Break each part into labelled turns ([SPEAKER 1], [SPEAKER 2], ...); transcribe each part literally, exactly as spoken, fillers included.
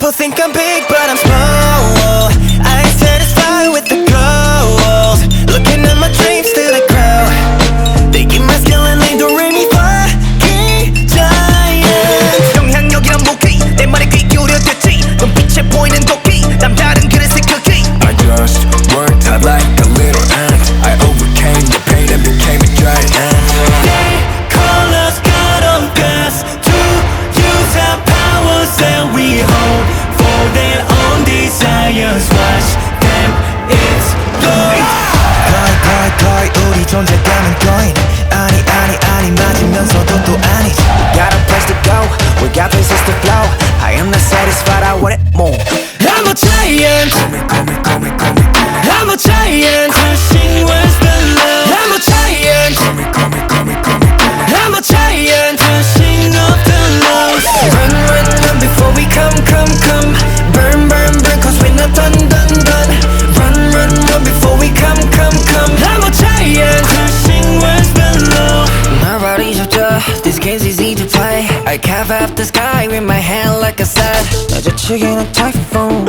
[SPEAKER 1] People think I'm big, but I'm small. I ain't satisfied with the goals. Looking at my dreams till they grow. They give my skill and they don't really fucking giant. 영향력이란 무기 내 말에 귀 기울여댔지 눈빛에 보이는 도끼 남다른 그릇의 크기.
[SPEAKER 2] I just worked hard like a little ant. I overcame the pain and became a giant.
[SPEAKER 1] They call us God of gods to use our powers that we hold for their own desires. Watch them explode. 거의 거의 거의 우리 존재감은 거인. 아니 아니 아니 맞으면서도 또 아니지. We got a place to go, we got places to flow. I am not satisfied, I want it more. I'm a giant.
[SPEAKER 2] Call me, call me, call me, call me, call me.
[SPEAKER 1] I'm a giant. Crushing words below. I'm a giant.
[SPEAKER 2] Call me, call me, call me, call me, call me.
[SPEAKER 1] I'm a giant. Crushing up the lows. Run, run, run before we come, come, come. Burn, burn, burn, cause we're not done, done, done. Run, run, run before we come, come, come. I'm a giant. Crushing words below. My body's so tough, this game's easy to play. I carve up the sky with my hand like I said. 낮아치기는 typhoon.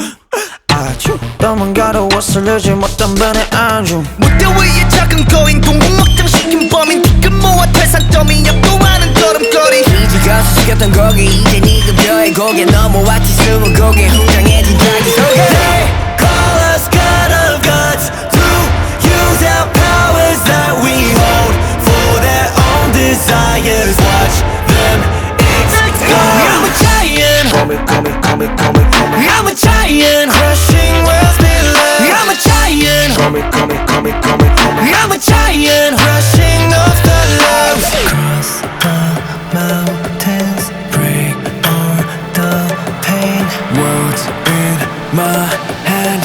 [SPEAKER 1] 아주 도망가도 옷을르지 못한 번에 안주. 무대 위에 작은 거인 공공 확장시킨 범인 티끌 모아 태산점이 역도하는 걸음걸이. 이지가 수식였던 거기 이제 네 급여의 고개 넘어왔지 스무 곡의 웅장해진 자기 소개. They call us God of gods to use our powers that we hold for their own desires. Watch them explode. I'm a giant.
[SPEAKER 2] Call me, call me, call me, call me, call me.
[SPEAKER 1] I'm a giant. Crushing worlds below. I'm a giant.
[SPEAKER 2] Call me, call me, call me, call me, call me.
[SPEAKER 1] I'm a giant. Crushing off the lows. Cross the mountains, break all the pain.
[SPEAKER 2] Words in my hand.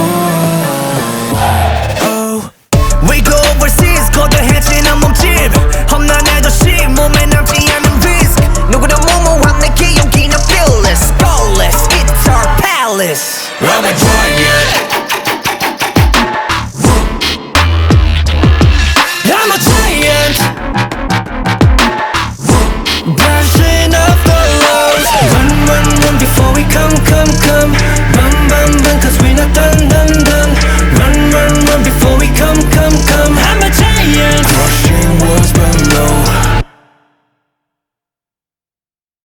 [SPEAKER 2] Oh,
[SPEAKER 1] oh. We go overseas, 거대해지는 몸집. 험난해 도시, 몸에 남지 않는 risk. 누구나 무모한 내 기억이나 fearless, flawless. It's our palace.
[SPEAKER 2] I'm a giant.